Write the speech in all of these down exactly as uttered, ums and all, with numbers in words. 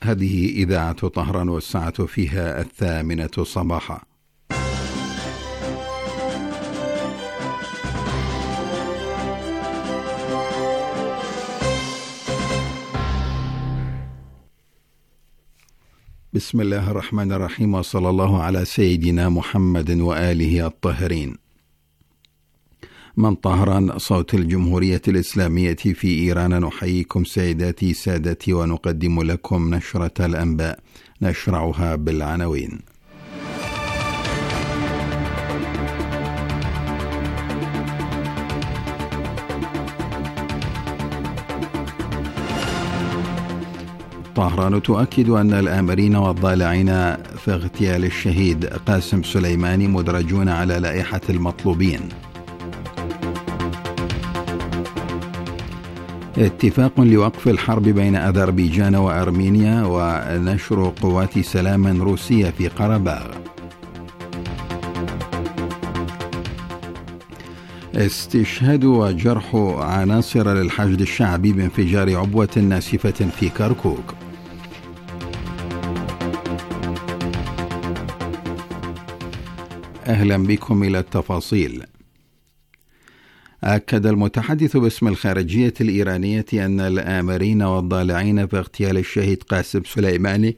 هذه إذاعة طهران والساعة فيها الثامنة صباحا. بسم الله الرحمن الرحيم، وصلى الله على سيدنا محمد وآله الطاهرين. من طهران، صوت الجمهورية الإسلامية في إيران، نحييكم سيداتي سادتي ونقدم لكم نشرة الأنباء، نشرعها بالعناوين. طهران تؤكد أن الآمرين والضالعين في اغتيال الشهيد قاسم سليماني مدرجون على لائحة المطلوبين. اتفاق لوقف الحرب بين أذربيجان وأرمينيا ونشر قوات سلام روسية في قرباغ. استشهاد وجرح عناصر للحشد الشعبي بانفجار عبوة ناسفة في كركوك. أهلا بكم إلى التفاصيل. أكد المتحدث باسم الخارجية الإيرانية أن الآمرين والضالعين في اغتيال الشهيد قاسم سليماني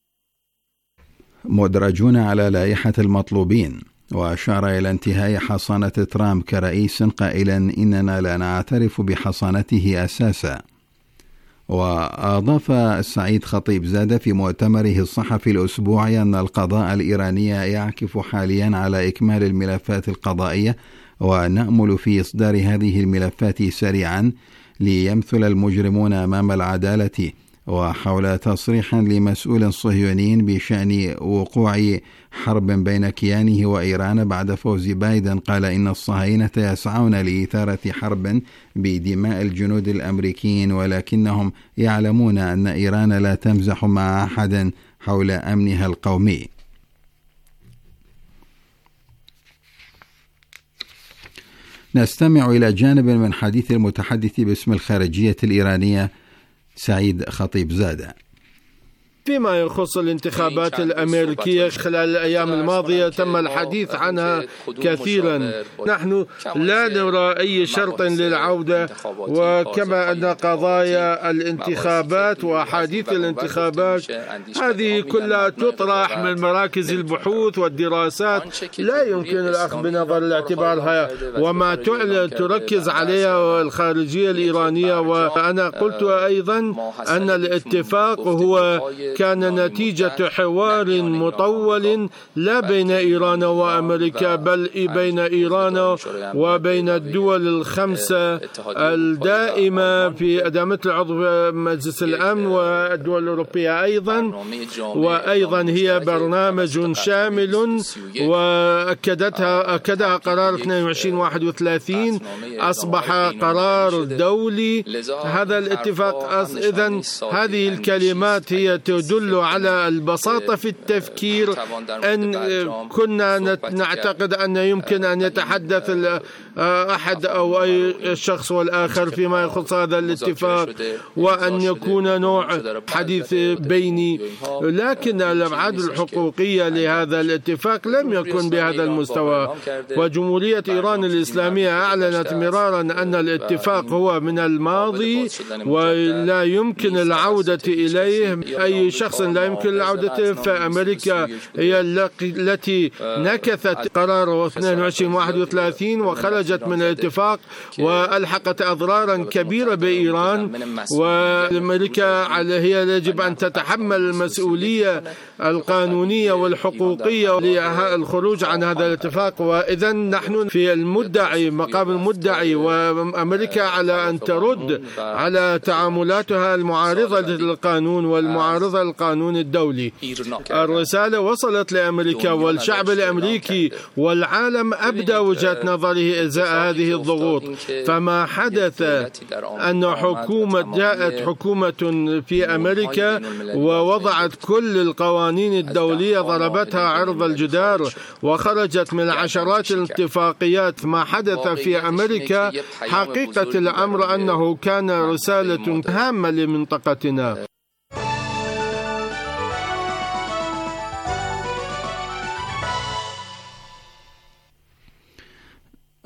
مدرجون على لائحة المطلوبين، وأشار إلى انتهاء حصانة ترامب كرئيس قائلا إننا لا نعترف بحصانته أساسا. وأضاف سعيد خطيب زادة في مؤتمره الصحفي الأسبوعي أن القضاء الإيراني يعكف حاليا على إكمال الملفات القضائية، ونأمل في إصدار هذه الملفات سريعا ليمثل المجرمون أمام العدالة. وحول تصريح لمسؤول صهيوني بشأن وقوع حرب بين كيانه وإيران بعد فوز بايدن، قال إن الصهاينة يسعون لإثارة حرب بدماء الجنود الأمريكيين، ولكنهم يعلمون أن إيران لا تمزح مع أحد حول أمنها القومي. نستمع إلى جانب من حديث المتحدث باسم الخارجية الإيرانية سعيد خطيب زادة. فيما يخص الانتخابات الأمريكية خلال الأيام الماضية تم الحديث عنها كثيرا. نحن لا نرى أي شرط للعودة، وكما أن قضايا الانتخابات وأحاديث الانتخابات هذه كلها تطرح من مراكز البحوث والدراسات، لا يمكن الأخذ بنظر الاعتبارها وما تركز عليها الخارجية الإيرانية. وأنا قلت أيضا أن الاتفاق هو كان نتيجة حوار مطول لا بين إيران وأمريكا، بل بين إيران وبين الدول الخمسة الدائمة في دائمة العضو مجلس الأمن والدول الأوروبية أيضا. وأيضا هي برنامج شامل، وأكدتها أكدها قرار اثنين وعشرين واحد وثلاثين، أصبح قرار دولي هذا الاتفاق. إذن هذه الكلمات هي تدل على البساطة في التفكير، أن كنا نعتقد أن يمكن أن يتحدث أحد أو أي شخص والآخر فيما يخص هذا الاتفاق، وأن يكون نوع حديث بيني، لكن الأبعاد الحقوقية لهذا الاتفاق لم يكن بهذا المستوى. وجمهورية إيران الإسلامية أعلنت مرارا أن الاتفاق هو من الماضي ولا يمكن العودة إليه. أي شخص لا يمكن العودة، فأمريكا هي التي نكثت قرار اثنين وعشرين واحد وثلاثين وخرجت من الاتفاق وألحقت أضرارا كبيرة بإيران، وأمريكا هي يجب أن تتحمل المسؤولية القانونية والحقوقية للخروج عن هذا الاتفاق. وإذا نحن في المدعي مقام المدعي، وأمريكا على أن ترد على تعاملاتها المعارضة للقانون والمعارضة للقانون الدولي. الرسالة وصلت لأمريكا والشعب الأمريكي والعالم أبدى وجهة نظره إزاء هذه الضغوط. فما حدث أن حكومة جاءت حكومة في أمريكا ووضعت كل القوانين الدولية، ضربتها عرض الجدار وخرجت من عشرات الاتفاقيات. ما حدث في أمريكا حقيقة الأمر أنه كان رسالة هامة لمنطقتنا.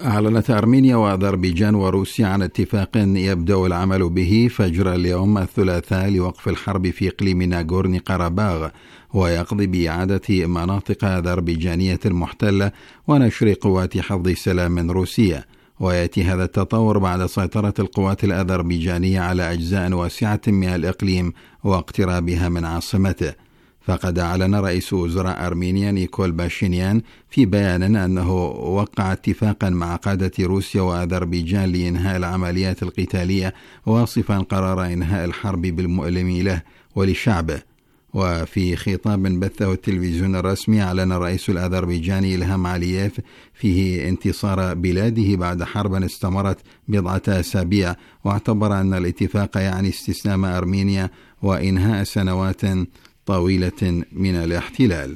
أعلنت أرمينيا وأذربيجان وروسيا عن اتفاق يبدأ العمل به فجر اليوم الثلاثاء لوقف الحرب في إقليم ناغورني قرباغ، ويقضي بإعادة مناطق أذربيجانية محتلة ونشر قوات حفظ سلام من روسيا. ويأتي هذا التطور بعد سيطرة القوات الأذربيجانية على أجزاء واسعة من الإقليم واقترابها من عاصمته. فقد أعلن رئيس وزراء أرمينيا نيكول باشينيان في بيان أنه وقع اتفاقا مع قادة روسيا وأذربيجان لإنهاء العمليات القتالية، واصفا قرار إنهاء الحرب بالمؤلم له ولشعبه. وفي خطاب بثه التلفزيون الرسمي أعلن الرئيس الأذربيجاني إلهام علييف فيه انتصار بلاده بعد حرب استمرت بضعة أسابيع، واعتبر أن الاتفاق يعني استسلام أرمينيا وإنهاء سنوات طويلة من الاحتلال.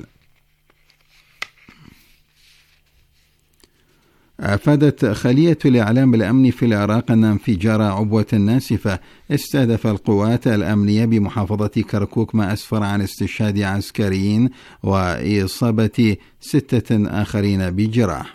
أفادت خلية الإعلام الأمني في العراق أن انفجار عبوة ناسفة استهدف القوات الأمنية بمحافظة كركوك، ما أسفر عن استشهاد عسكريين وإصابة ستة آخرين بجراح.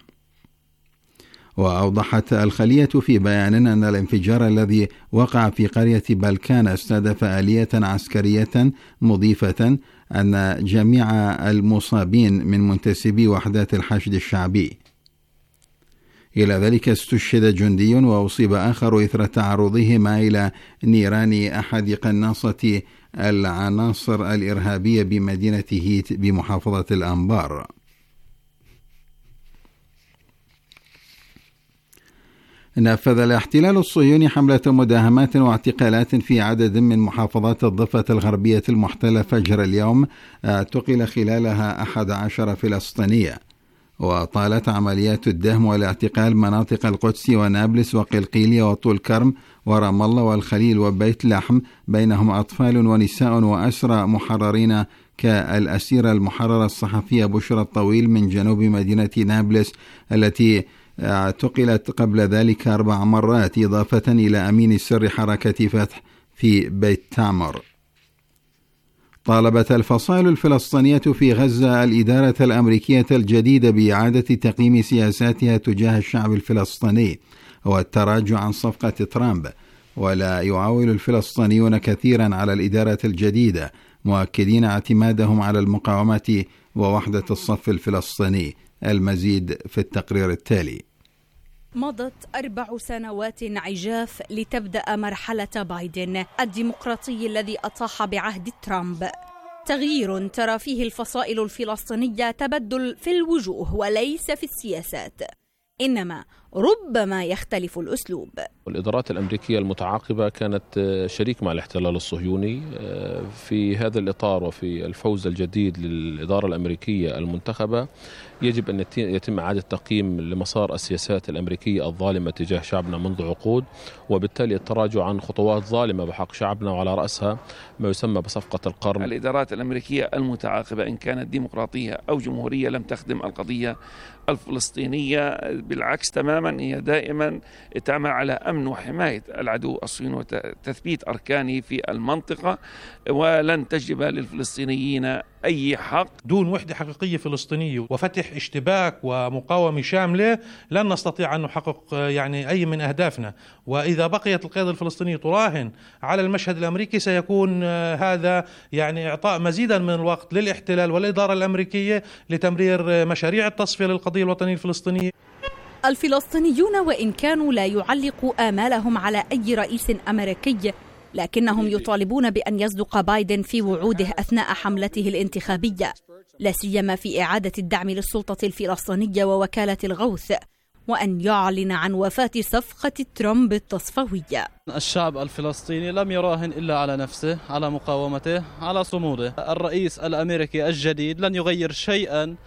وأوضحت الخلية في بيان أن الانفجار الذي وقع في قرية بلكان استهدف آلية عسكرية، مضيفة أن جميع المصابين من منتسبي وحدات الحشد الشعبي. إلى ذلك استشهد جندي وأصيب آخر إثر تعرضهما إلى نيران أحد قناصة العناصر الإرهابية بمدينة هيت بمحافظة الأنبار. نفذ الاحتلال الصهيوني حملة مداهمات واعتقالات في عدد من محافظات الضفة الغربية المحتلة فجر اليوم، اعتقل خلالها أحد عشر فلسطينية. وطالت عمليات الدهم والاعتقال مناطق القدس ونابلس وقلقيلية وطول كرم ورام الله والخليل وبيت لحم، بينهم أطفال ونساء وأسرى محررين كالأسيرة المحررة الصحفية بشرى الطويل من جنوب مدينة نابلس التي اعتقلت قبل ذلك أربع مرات، إضافة إلى أمين سر حركة فتح في بيت تامر. طالبت الفصائل الفلسطينية في غزة الإدارة الأمريكية الجديدة بإعادة تقييم سياساتها تجاه الشعب الفلسطيني والتراجع عن صفقة ترامب. ولا يعول الفلسطينيون كثيرا على الإدارة الجديدة، مؤكدين اعتمادهم على المقاومة ووحدة الصف الفلسطيني. المزيد في التقرير التالي. مضت أربع سنوات عجاف لتبدأ مرحلة بايدن الديمقراطي الذي أطاح بعهد ترامب. تغيير ترى فيه الفصائل الفلسطينية تبدل في الوجوه وليس في السياسات، إنما ربما يختلف الأسلوب. الإدارات الأمريكية المتعاقبة كانت شريك مع الاحتلال الصهيوني. في هذا الإطار وفي الفوز الجديد للإدارة الأمريكية المنتخبة يجب أن يتم إعادة تقييم لمسار السياسات الأمريكية الظالمة تجاه شعبنا منذ عقود، وبالتالي التراجع عن خطوات ظالمة بحق شعبنا وعلى رأسها ما يسمى بصفقة القرن. الإدارات الأمريكية المتعاقبة إن كانت ديمقراطية أو جمهورية لم تخدم القضية الفلسطينية، بالعكس تماما هي دائما تعمل على أمن وحماية العدو الصهيوني وتثبيت أركانه في المنطقة، ولن تجلب للفلسطينيين أي حق. دون وحدة حقيقية فلسطينية وفتح اشتباك ومقاومة شاملة لن نستطيع أن نحقق يعني أي من أهدافنا. وإذا بقيت القيادة الفلسطينية تراهن على المشهد الأمريكي سيكون هذا يعني إعطاء مزيدا من الوقت للاحتلال والإدارة الأمريكية لتمرير مشاريع التصفية للقضية الوطنية الفلسطينية. الفلسطينيون وإن كانوا لا يعلقوا آمالهم على أي رئيس أمريكي، لكنهم يطالبون بأن يصدق بايدن في وعوده أثناء حملته الانتخابية، لا سيما في إعادة الدعم للسلطة الفلسطينية ووكالة الغوث، وأن يعلن عن وفاة صفقة ترامب التصفوية. الشعب الفلسطيني لم يراهن إلا على نفسه، على مقاومته، على صموده. الرئيس الأمريكي الجديد لن يغير شيئا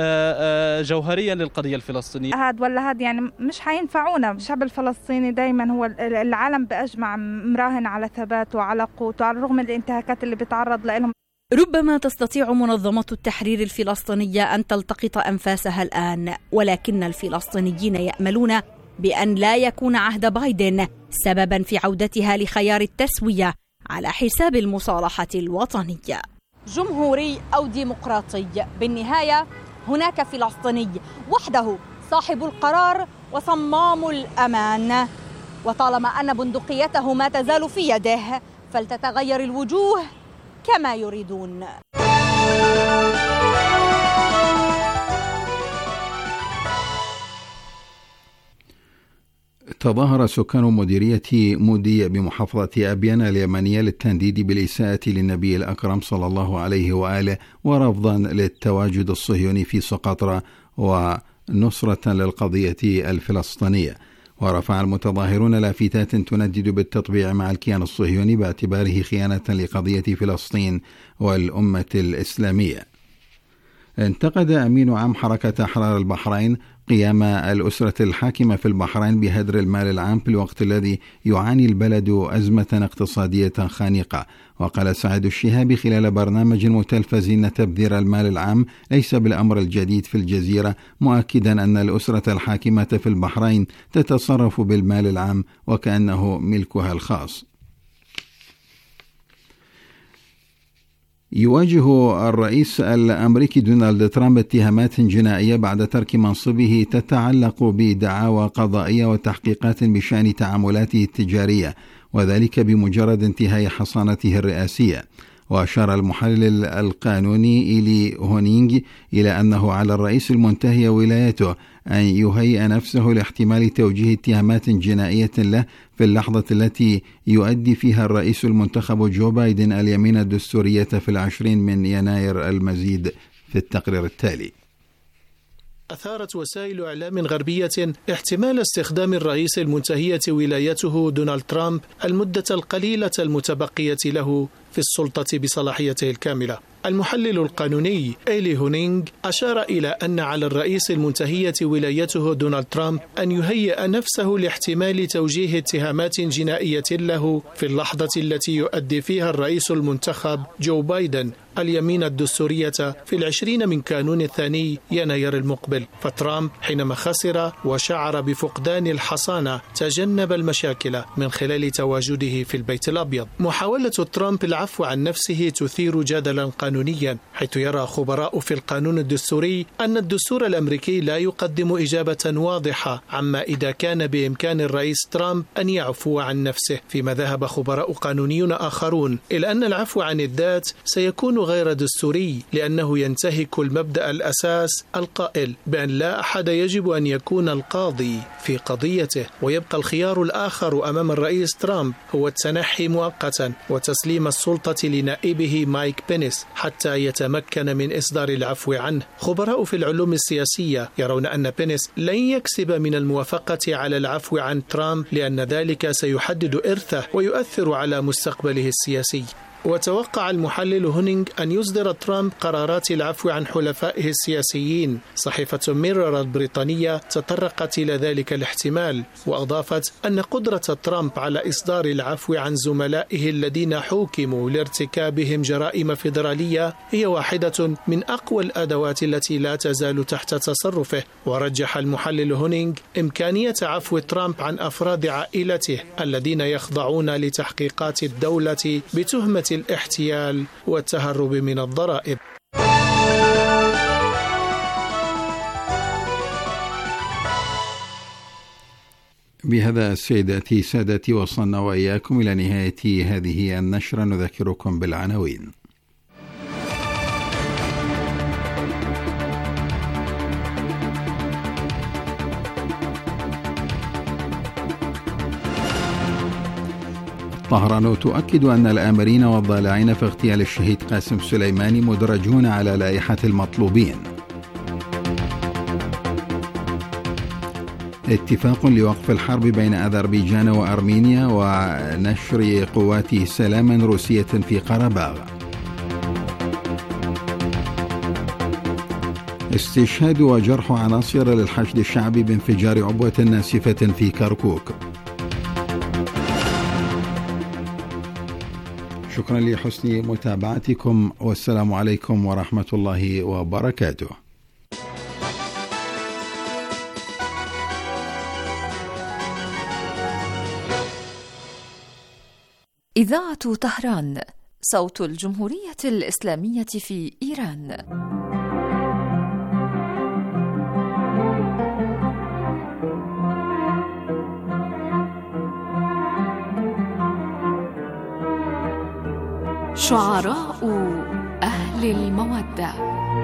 جوهريا للقضية الفلسطينية. هاد ولا هاد يعني مش حينفعونا. الشعب الفلسطيني دايما هو العالم بأجمع مراهن على ثباته وعلى قوته على الرغم من الانتهاكات اللي بتعرض لهم. ربما تستطيع منظمة التحرير الفلسطينية أن تلتقط أنفاسها الآن، ولكن الفلسطينيين يأملون بأن لا يكون عهد بايدن سببا في عودتها لخيار التسوية على حساب المصالحة الوطنية. جمهوري أو ديمقراطي، بالنهاية هناك فلسطيني وحده صاحب القرار وصمام الأمان، وطالما أن بندقيته ما تزال في يده فلتتغير الوجوه كما يريدون. تظاهر سكان مديرية مودي بمحافظة أبيان اليمنية للتنديد بالإساءة للنبي الأكرم صلى الله عليه وآله ورفضا للتواجد الصهيوني في سقطرى ونصرة للقضية الفلسطينية. ورفع المتظاهرون لافتات تندد بالتطبيع مع الكيان الصهيوني باعتباره خيانة لقضية فلسطين والأمة الإسلامية. انتقد أمين عام حركة أحرار البحرين قيام الأسرة الحاكمة في البحرين بهدر المال العام في الوقت الذي يعاني البلد أزمة اقتصادية خانقة. وقال سعيد الشهابي خلال برنامج متلفز إن تبذير المال العام ليس بالأمر الجديد في الجزيرة، مؤكدا أن الأسرة الحاكمة في البحرين تتصرف بالمال العام وكأنه ملكها الخاص. يواجه الرئيس الأمريكي دونالد ترامب اتهامات جنائية بعد ترك منصبه تتعلق بدعاوى قضائية وتحقيقات بشأن تعاملاته التجارية، وذلك بمجرد انتهاء حصانته الرئاسية. وأشار المحلل القانوني إيلي هونينغ إلى أنه على الرئيس المنتهي ولايته أن يهيئ نفسه لاحتمال توجيه اتهامات جنائية له في اللحظة التي يؤدي فيها الرئيس المنتخب جو بايدن اليمين الدستورية في العشرين من يناير. المزيد في التقرير التالي. أثارت وسائل إعلام غربية احتمال استخدام الرئيس المنتهية ولايته دونالد ترامب المدة القليلة المتبقية له في السلطة بصلاحيته الكاملة. المحلل القانوني إيلي هونينغ أشار إلى أن على الرئيس المنتهية ولايته دونالد ترامب أن يهيئ نفسه لاحتمال توجيه اتهامات جنائية له في اللحظة التي يؤدي فيها الرئيس المنتخب جو بايدن اليمين الدستورية في العشرين من كانون الثاني يناير المقبل. فترامب حينما خسر وشعر بفقدان الحصانة تجنب المشاكل من خلال تواجده في البيت الأبيض. محاولة ترامب العفو عن نفسه تثير جدلا قانونيا، حيث يرى خبراء في القانون الدستوري أن الدستور الأمريكي لا يقدم إجابة واضحة عما إذا كان بإمكان الرئيس ترامب أن يعفو عن نفسه، فيما ذهب خبراء قانونيون آخرون إلى أن العفو عن الذات سيكون غير دستوري، لأنه ينتهك المبدأ الأساس القائل بأن لا أحد يجب أن يكون القاضي في قضيته، ويبقى الخيار الآخر أمام الرئيس ترامب هو التنحي مؤقتا وتسليم السلطة لنائبه مايك بينس حتى يتمكن من إصدار العفو عنه. خبراء في العلوم السياسية يرون أن بينس لن يكسب من الموافقة على العفو عن ترامب، لأن ذلك سيحدد إرثه ويؤثر على مستقبله السياسي. وتوقع المحلل هونينغ أن يصدر ترامب قرارات العفو عن حلفائه السياسيين. صحيفة ميرور البريطانية تطرقت إلى ذلك الاحتمال، وأضافت أن قدرة ترامب على إصدار العفو عن زملائه الذين حوكموا لارتكابهم جرائم فيدرالية هي واحدة من أقوى الأدوات التي لا تزال تحت تصرفه. ورجح المحلل هونينغ إمكانية عفو ترامب عن أفراد عائلته الذين يخضعون لتحقيقات الدولة بتهمة الاحتيال والتهرب من الضرائب. بهذا سيداتي سادتي وصلنا وإياكم إلى نهاية هذه النشرة. نذكركم بالعناوين. طهران تؤكد أن الآمرين والضالعين في اغتيال الشهيد قاسم سليماني مدرجون على لائحة المطلوبين. اتفاق لوقف الحرب بين أذربيجان وأرمينيا ونشر قوات سلام روسية في قرباغ. استشهاد وجرح عناصر للحشد الشعبي بانفجار عبوة ناسفة في كركوك. شكرا لحسن متابعتكم، والسلام عليكم ورحمة الله وبركاته. إذاعة طهران، صوت الجمهورية الإسلامية في إيران. شعراء أهل المودة.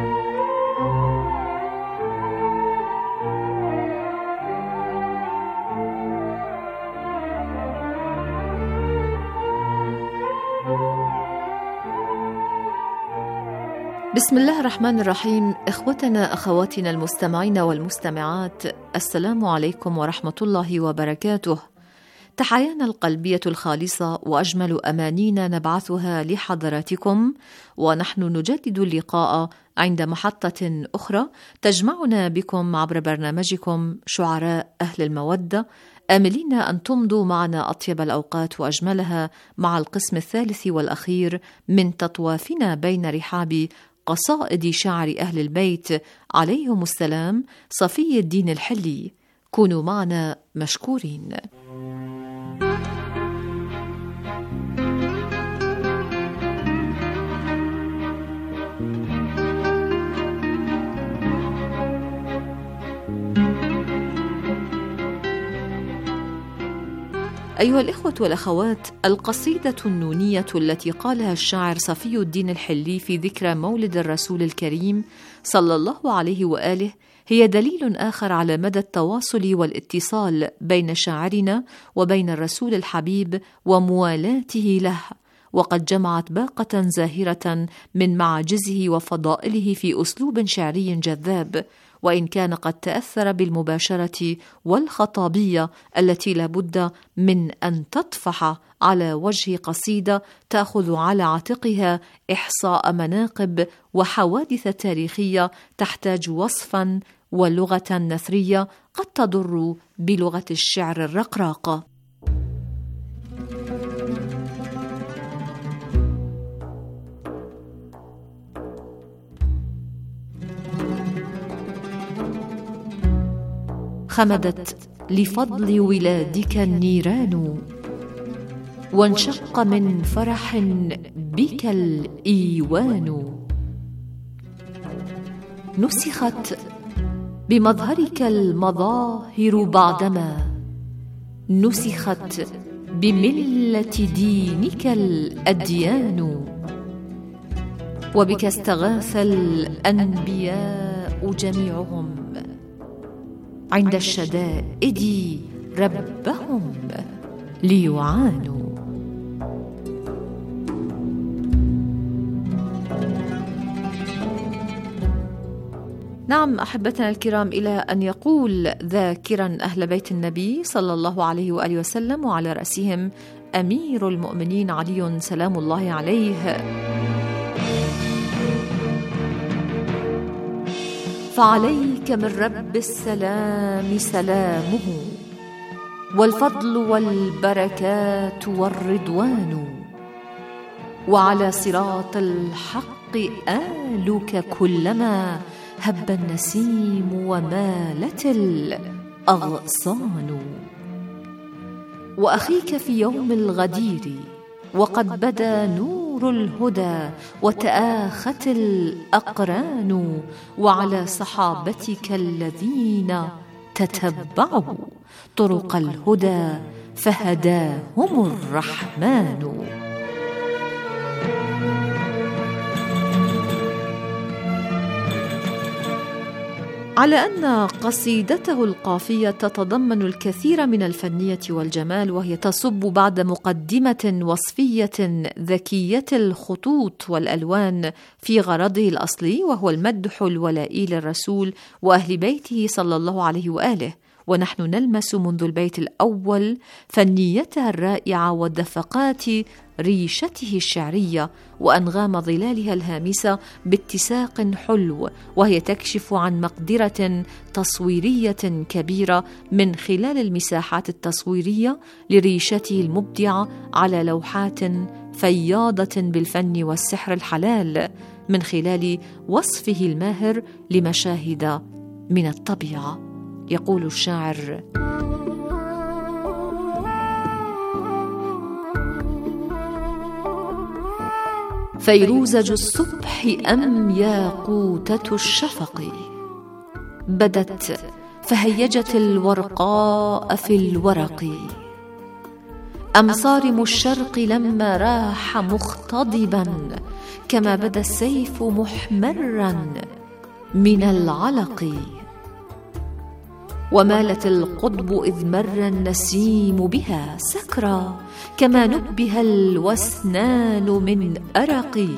بسم الله الرحمن الرحيم. إخوتنا أخواتنا المستمعين والمستمعات، السلام عليكم ورحمة الله وبركاته. تحايانا القلبية الخالصة وأجمل أمانينا نبعثها لحضراتكم، ونحن نجدد اللقاء عند محطة أخرى تجمعنا بكم عبر برنامجكم شعراء أهل المودة، آملين أن تمضوا معنا أطيب الأوقات وأجملها مع القسم الثالث والأخير من تطوافنا بين رحاب قصائد شعر أهل البيت عليهم السلام صفي الدين الحلي. كونوا معنا مشكورين. أيها الإخوة والأخوات، القصيدة النونية التي قالها الشاعر صفي الدين الحلي في ذكرى مولد الرسول الكريم صلى الله عليه وآله هي دليل آخر على مدى التواصل والاتصال بين شاعرنا وبين الرسول الحبيب وموالاته له، وقد جمعت باقة زاهرة من معاجزه وفضائله في أسلوب شعري جذاب، وإن كان قد تأثر بالمباشرة والخطابية التي لابد من أن تطفح على وجه قصيدة تأخذ على عاتقها إحصاء مناقب وحوادث تاريخية تحتاج وصفاً ولغة نثرية قد تضر بلغة الشعر الرقراقة. خمدت لفضل ولادك النيران، وانشق من فرح بك الإيوان، نسخت بمظهرك المظاهر بعدما نسخت بملة دينك الأديان، وبك استغاث الأنبياء جميعهم عند الشدائد ربهم ليعانوا. نعم أحبتنا الكرام، إلى أن يقول ذاكرا أهل بيت النبي صلى الله عليه وآله وسلم وعلى رأسهم أمير المؤمنين علي سلام الله عليه: فعليك من رب السلام سلامه، والفضل والبركات والرضوان، وعلى صراط الحق آلك كلما هب النسيم ومالت الأغصان، وأخيك في يوم الغدير وقد بدا نور الهدى وتآخت الأقران، وعلى صحابتك الذين تتبعوا طرق الهدى فهداهم الرحمن. على أن قصيدته القافية تتضمن الكثير من الفنية والجمال، وهي تصب بعد مقدمة وصفية ذكية الخطوط والألوان في غرضه الأصلي، وهو المدح الولائي للرسول وأهل بيته صلى الله عليه وآله. ونحن نلمس منذ البيت الأول فنيتها الرائعة ودفقات ريشته الشعرية وأنغام ظلالها الهامسة باتساق حلو، وهي تكشف عن مقدرة تصويرية كبيرة من خلال المساحات التصويرية لريشته المبدعة على لوحات فياضة بالفن والسحر الحلال، من خلال وصفه الماهر لمشاهد من الطبيعة. يقول الشاعر: فيروزج الصبح أم ياقوتة الشفق، بدت فهيجت الورقاء في الورق، أم صارم الشرق لما راح مختضبا كما بدا السيف محمرا من العلق. ومالت القطب إذ مر النسيم بها سكرى كما نبه الوسنان من أرق.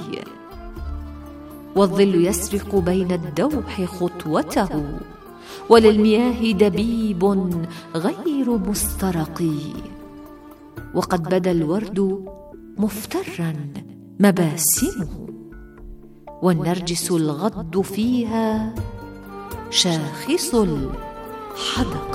والظل يسرق بين الدوح خطوته وللمياه دبيب غير مسترق. وقد بدا الورد مفترا مباسمه والنرجس الغض فيها شاخص الحدق.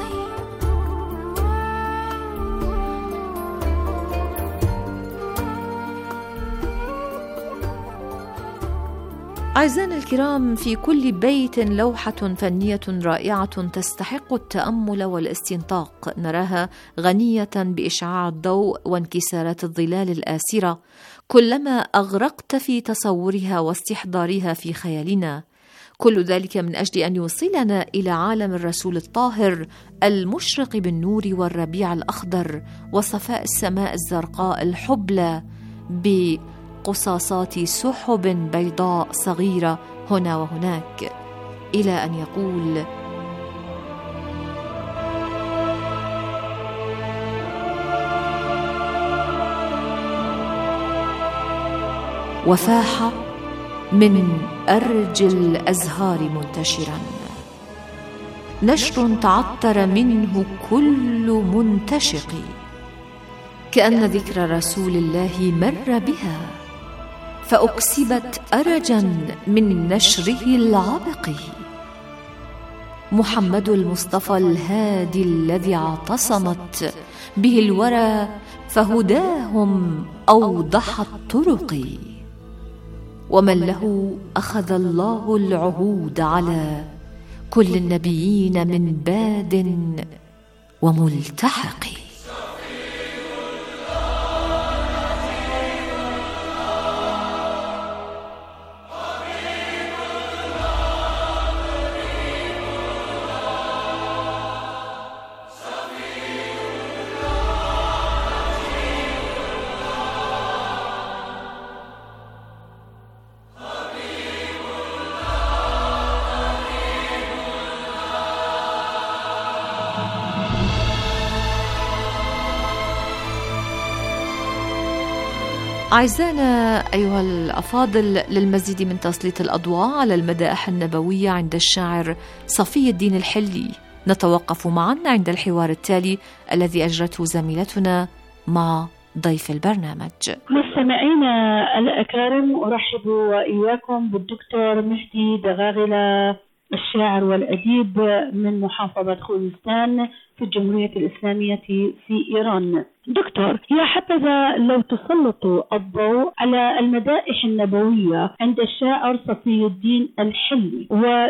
أعزائنا الكرام، في كل بيت لوحة فنية رائعة تستحق التأمل والاستنطاق، نراها غنية بإشعاع الضوء وانكسارات الظلال الآسرة، كلما أغرقت في تصورها واستحضارها في خيالنا. كل ذلك من أجل أن يوصلنا إلى عالم الرسول الطاهر المشرق بالنور والربيع الأخضر وصفاء السماء الزرقاء الحبلى بقصاصات سحب بيضاء صغيرة هنا وهناك، إلى أن يقول: وفاح من أرج الأزهار منتشرا نشر تعطر منه كل منتشق، كأن ذكر رسول الله مر بها فأكسبت أرجا من نشره العبق. محمد المصطفى الهادي الذي اعتصمت به الورى فهداهم أوضح الطرق. ومن له أخذ الله العهود على كل النبيين من باد وملتحق. أعزائنا أيها الأفاضل، للمزيد من تسليط الأضواء على المدائح النبوية عند الشاعر صفي الدين الحلي نتوقف معا عند الحوار التالي الذي أجرته زميلتنا مع ضيف البرنامج. مستمعينا الأكارم، أرحب وإياكم بالدكتور مهدي دغاغلة، الشاعر والأديب من محافظة خوزستان في الجمهورية الإسلامية في إيران. دكتور، يا حبذا لو تسلطوا الضوء على المدائح النبوية عند الشاعر صفي الدين الحلي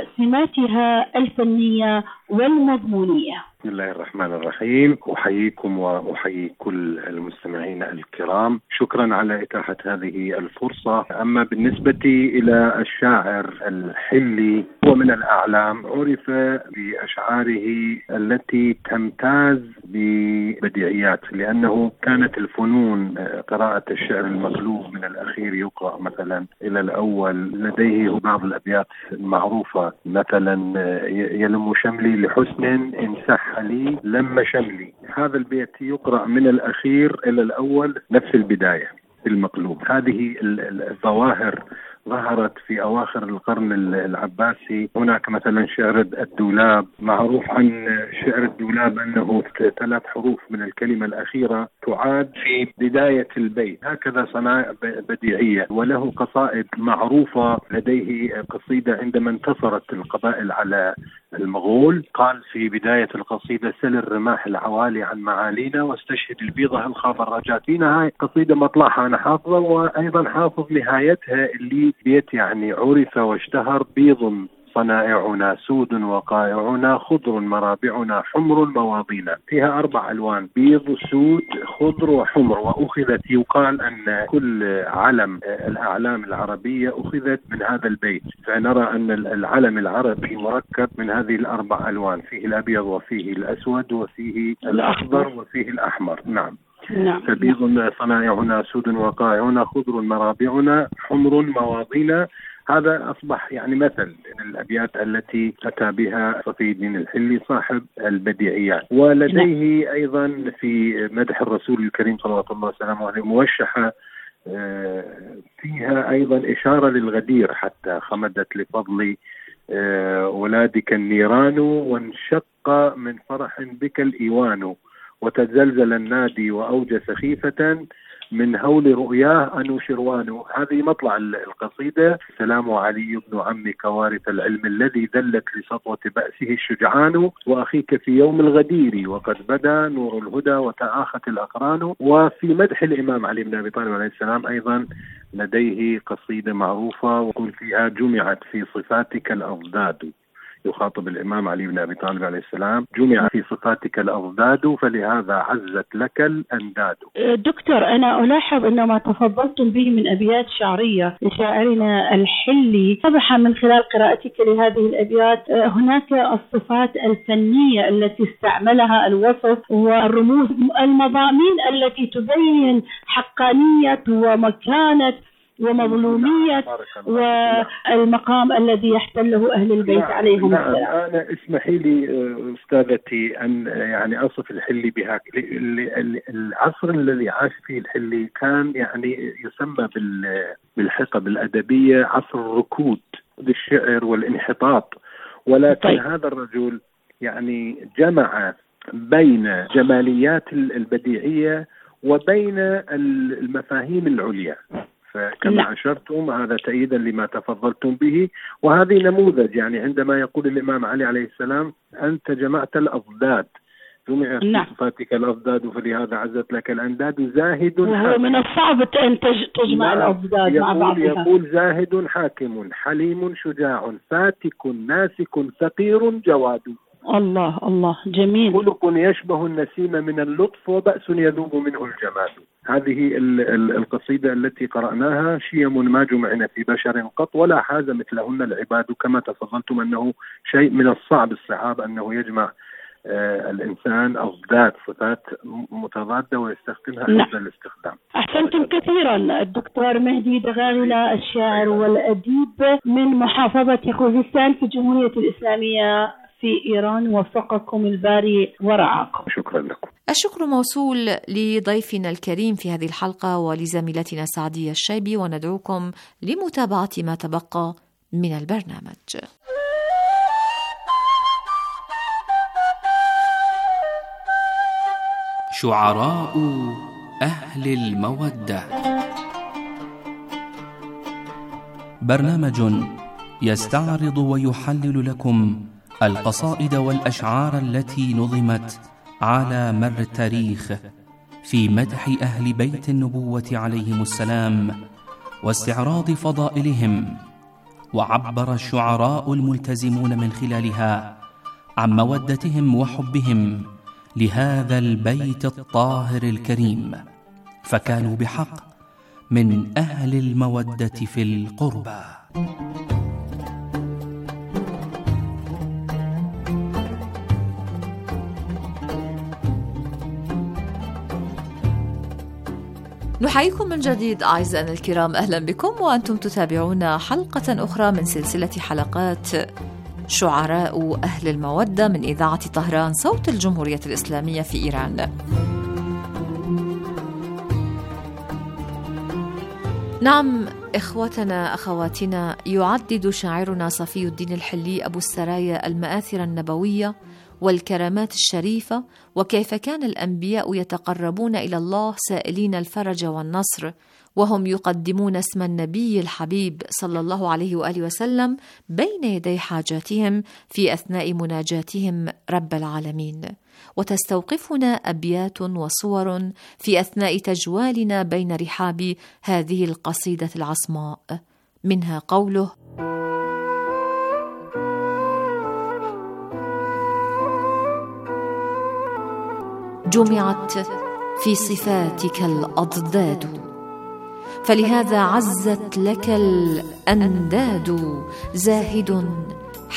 وسماتها الفنية والمضمونية. بسم الله الرحمن الرحيم. أحييكم وأحيي كل المستمعين الكرام، شكرا على إتاحة هذه الفرصة. أما بالنسبة إلى الشاعر الحلي، هو من الأعلام، عرف بأشعاره التي تمتاز ببديعيات، لأنه كانت الفنون قراءة الشعر المقلوب من الأخير يقرأ مثلا إلى الأول. لديه بعض الأبيات المعروفة، مثلا يلم شملي لحسن إن سح لي لم شملي. هذا البيت يقرأ من الأخير إلى الأول، نفس البداية في المقلوب. هذه الظواهر ظهرت في أواخر القرن العباسي. هناك مثلا شعر الدولاب، معروف عن شعر الدولاب أنه ثلاث حروف من الكلمة الأخيرة تعاد في بداية البيت. هكذا صنائع بديعية. وله قصائد معروفة، لديه قصيدة عندما انتصرت القبائل على المغول، قال في بداية القصيدة: سل الرماح العوالي عن معالينا واستشهد البيضة الخاف الرجات فينا. هاي قصيدة مطلعها أنا حافظة، وأيضا حافظ نهايتها اللي بيت يعني عرف واشتهر: بيض صنائعنا سود وقائعنا خضر مرابعنا حمر مواضينا. فيها أربع ألوان: بيض سود خضر وحمر. وأخذت، يقال أن كل علم الأعلام العربية أخذت من هذا البيت، فنرى أن العلم العربي مركب من هذه الأربع ألوان، فيه الأبيض وفيه الأسود وفيه الأخضر وفيه الأحمر. نعم. نعم. فبيض صنائعنا، سود وقائعنا، خضر مرابعنا، حمر مواضينا. هذا أصبح يعني مثل الأبيات التي أتى بها صفي الدين الحلي صاحب البديعيات. ولديه أيضا في مدح الرسول الكريم صلوات الله وسلامه عليه موشحة فيها أيضا إشارة للغدير، حتى خمدت لفضل ولادك النيران، وانشق من فرح بك الإيوان، وتزلزل النادي وأوجس خيفة من هول رؤياه أنو شروان. هذه مطلع القصيدة. سلام علي بن عمك وارث العلم الذي ذلت لسطوة بأسه الشجعان، وأخيك في يوم الغدير وقد بدا نور الهدى وتآخت الأقران. وفي مدح الإمام علي بن أبي طالب عليه السلام أيضا لديه قصيدة معروفة ويقول فيها: جمعت في صفاتك الأضداد. يخاطب الإمام علي بن أبي طالب عليه السلام: جمع في صفاتك الأضداد فلهذا عزت لك الأنداد. دكتور، أنا ألاحظ أن ما تفضلتم به من أبيات شعرية لشاعرنا الحلي صبح من خلال قراءتك لهذه الأبيات هناك الصفات الفنية التي استعملها الوصف والرموز، المضامين التي تبين حقانية ومكانة ومظلومية والمقام الذي يحتله أهل البيت عليهم السلام. أنا اسمحي لي أستاذتي أن يعني أصف الحلي بها. العصر الذي عاش فيه الحلي كان يعني يسمى بالحقب الأدبية عصر الركود بالشعر والانحطاط، ولكن طيب. هذا الرجل يعني جمع بين جماليات البديعية وبين المفاهيم العليا. فكما أشرتم هذا تأييدا لما تفضلتم به، وهذه نموذج. يعني عندما يقول الإمام علي عليه السلام: أنت جمعت الأضداد، جمعت في صفاتك الأضداد فلهذا عزت لك الأنداد، زاهد وهو من الصعب أن تجمع الأضداد مع بعضها. يقول: زاهد حاكم حليم شجاع فاتك ناسك فقير جواد. الله الله، جميل. خلق يشبه النسيم من اللطف وبأس يذوب منه الجمال. هذه القصيدة التي قرأناها شيم ما جمعنا في بشر قط ولا حاز مثلهن العباد. كما تفضلتم أنه شيء من الصعب الصعاب أنه يجمع آه الإنسان أضداد، صفات متضادة ويستخدمها أفضل الاستخدام. أحسنتم كثيرا. الدكتور مهدي دغاغلة الشاعر والأديب من محافظة خوزستان في الجمهورية الإسلامية في إيران، وفقكم الباري ورعاكم. شكرا لكم. الشكر موصول لضيفنا الكريم في هذه الحلقة ولزميلتنا سعدية الشيبي، وندعوكم لمتابعة ما تبقى من البرنامج. شعراء أهل المودة، برنامج يستعرض ويحلل لكم القصائد والأشعار التي نظمت على مر التاريخ في مدح أهل بيت النبوة عليهم السلام واستعراض فضائلهم. وعبر الشعراء الملتزمون من خلالها عن مودتهم وحبهم لهذا البيت الطاهر الكريم، فكانوا بحق من أهل المودة في القربى. نحييكم من جديد أعزائنا الكرام، أهلا بكم وأنتم تتابعون حلقة أخرى من سلسلة حلقات شعراء أهل المودة من إذاعة طهران صوت الجمهورية الإسلامية في إيران. نعم إخوتنا أخواتنا، يعدد شاعرنا صفي الدين الحلي أبو السرايا المآثر النبوية والكرامات الشريفة، وكيف كان الأنبياء يتقربون إلى الله سائلين الفرج والنصر، وهم يقدمون اسم النبي الحبيب صلى الله عليه وآله وسلم بين يدي حاجاتهم في أثناء مناجاتهم رب العالمين. وتستوقفنا أبيات وصور في أثناء تجوالنا بين رحاب هذه القصيدة العصماء، منها قوله: جمعت في صفاتك الأضداد فلهذا عزت لك الأنداد، زاهد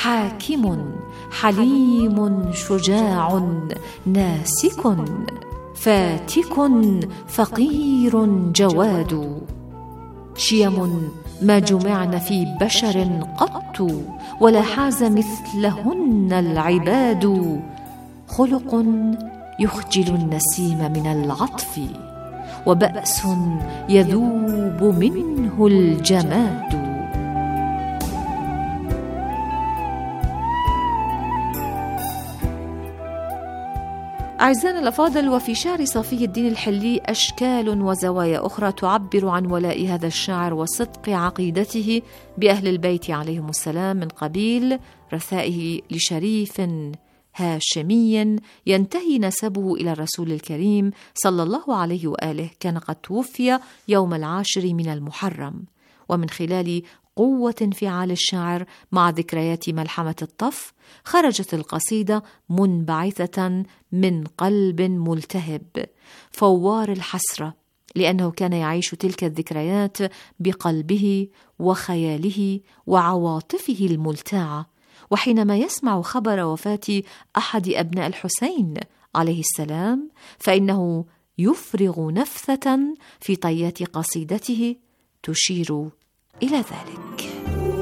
حاكم حليم شجاع ناسك فاتك فقير جواد. شيم ما جمعن في بشر قط، ولا حاز مثلهن العباد. خلق يخجل النسيم من العطف، وبأس يذوب منه الجماد. أعزائنا الأفاضل، وفي شعر صفي الدين الحلي أشكال وزوايا أخرى تعبر عن ولاء هذا الشاعر وصدق عقيدته بأهل البيت عليهم السلام، من قبيل رثائه لشريف هاشمي ينتهي نسبه إلى الرسول الكريم صلى الله عليه وآله، كان قد توفي يوم العاشر من المحرم. ومن خلال قوة انفعال الشاعر مع ذكريات ملحمة الطف، خرجت القصيدة منبعثة من قلب ملتهب فوار الحسرة، لأنه كان يعيش تلك الذكريات بقلبه وخياله وعواطفه الملتاعة. وحينما يسمع خبر وفاة أحد أبناء الحسين عليه السلام، فإنه يفرغ نفثة في طيات قصيدته تشير إلى ذلك.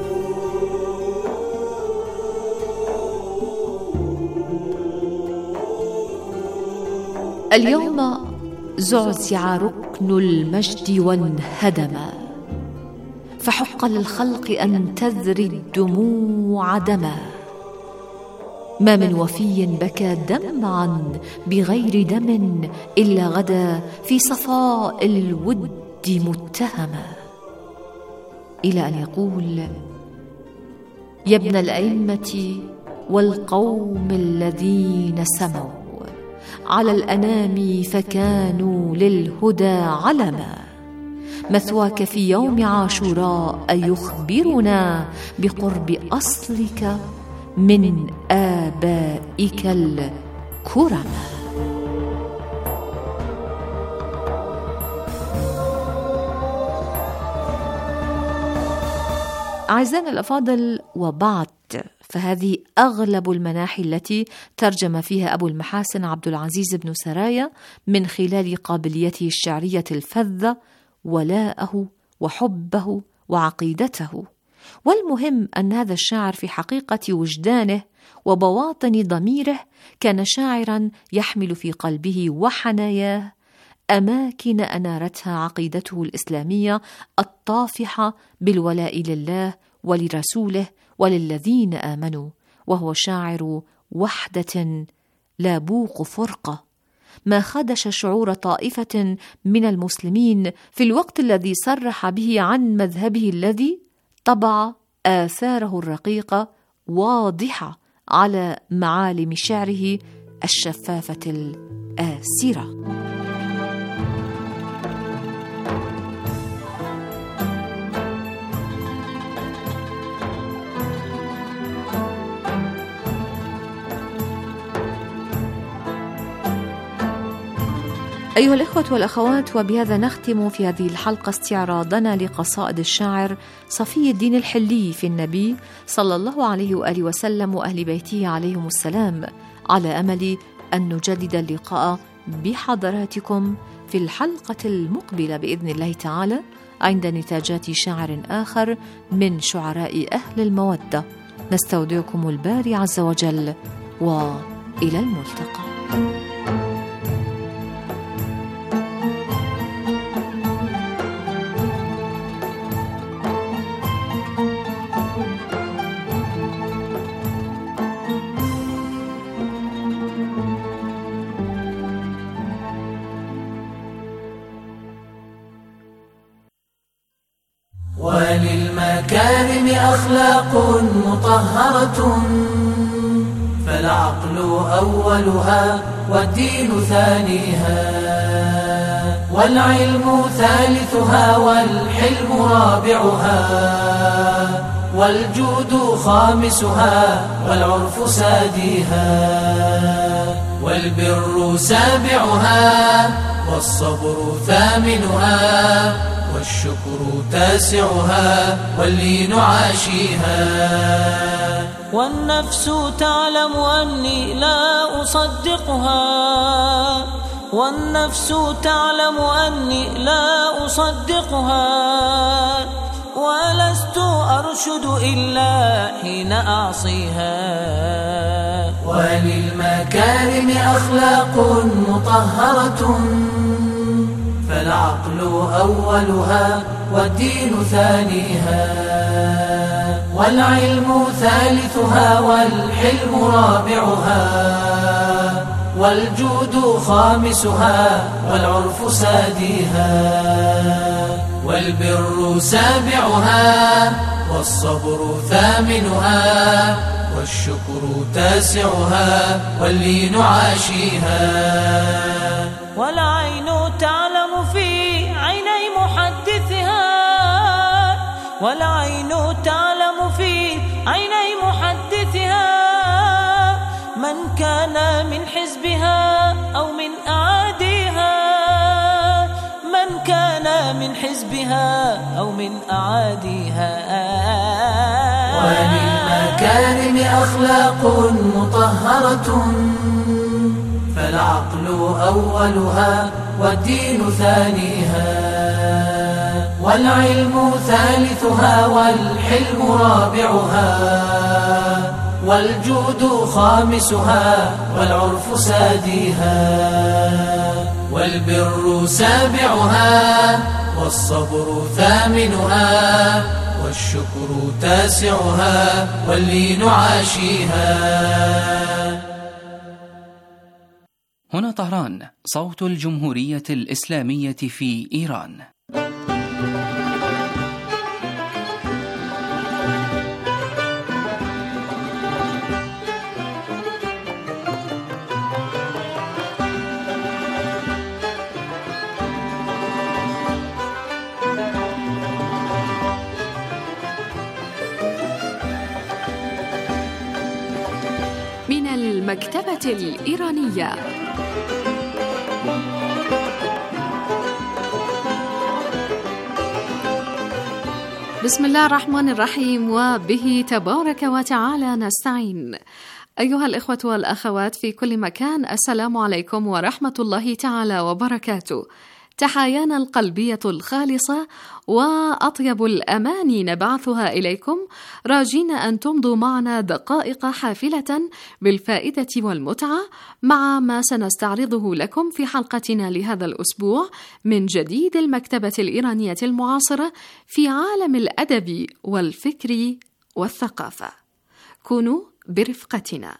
اليوم زعزع ركن المجد وانهدم، فحق للخلق أن تذري الدموع دما. ما من وفي بكى دمعا بغير دم، إلا غدا في صفاء الود متهما. إلى أن يقول: يا ابن الأئمة والقوم الذين سموا على الأنام فكانوا للهدى علما، مثواك في يوم عاشوراء يخبرنا بقرب أصلك من آبائك الكرما. أعزائنا الأفاضل، وبعد فهذه أغلب المناحي التي ترجم فيها أبو المحاسن عبد العزيز بن سرايا من خلال قابليته الشعرية الفذة ولاءه وحبه وعقيدته. والمهم أن هذا الشاعر في حقيقة وجدانه وبواطن ضميره كان شاعرا يحمل في قلبه وحناياه أماكن أنارتها عقيدته الإسلامية الطافحة بالولاء لله ولرسوله وللذين آمنوا، وهو شاعر وحدة لا بوق فرقة، ما خدش شعور طائفة من المسلمين في الوقت الذي صرح به عن مذهبه الذي طبع آثاره الرقيقة واضحة على معالم شعره الشفافة الآسرة. أيها الإخوة والأخوات، وبهذا نختم في هذه الحلقة استعراضنا لقصائد الشاعر صفي الدين الحلي في النبي صلى الله عليه وآله وسلم وأهل بيته عليهم السلام، على أمل أن نجدد اللقاء بحضراتكم في الحلقة المقبلة بإذن الله تعالى عند نتاجات شاعر آخر من شعراء أهل المودة. نستودعكم الباري عز وجل، وإلى الملتقى. وللمكارم أخلاق مطهرة، فالعقل أولها والدين ثانيها، والعلم ثالثها والحلم رابعها، والجود خامسها والعرف ساديها، والبر سابعها والصبر ثامنها، والشكر تاسعها واللين عاشيها. والنفس تعلم أني لا أصدقها، والنفس تعلم أني لا أصدقها، ولست أرشد إلا حين أعصيها. وللمكارم أخلاق مطهرة، فالعقل أولها والدين ثانيها، والعلم ثالثها والحلم رابعها، والجود خامسها والعرف ساديها، والبر سابعها والصبر ثامنها، والشكر تاسعها واللين عاشيها. والعين تعلم في عيني محدثها، والعين تعلم في عيني محدثها، من كان من حزبها أو من أعاديها، من كان من حزبها أو من أعاديها. وللمكارم أخلاق مطهرة، فالعقل أولها والدين ثانيها، والعلم ثالثها والحلم رابعها، والجود خامسها والعرف ساديها، والبر سابعها والصبر ثامنها، والشكر تاسعها واللين عاشيها. هنا طهران، صوت الجمهورية الإسلامية في إيران. من المكتبة الإيرانية. بسم الله الرحمن الرحيم، وبه تبارك وتعالى نستعين. أيها الإخوة والأخوات في كل مكان، السلام عليكم ورحمة الله تعالى وبركاته. تحايانا القلبية الخالصة وأطيب الأماني نبعثها إليكم، راجين أن تمضوا معنا دقائق حافلة بالفائدة والمتعة مع ما سنستعرضه لكم في حلقتنا لهذا الأسبوع من جديد المكتبة الإيرانية المعاصرة في عالم الأدب والفكر والثقافة. كونوا برفقتنا.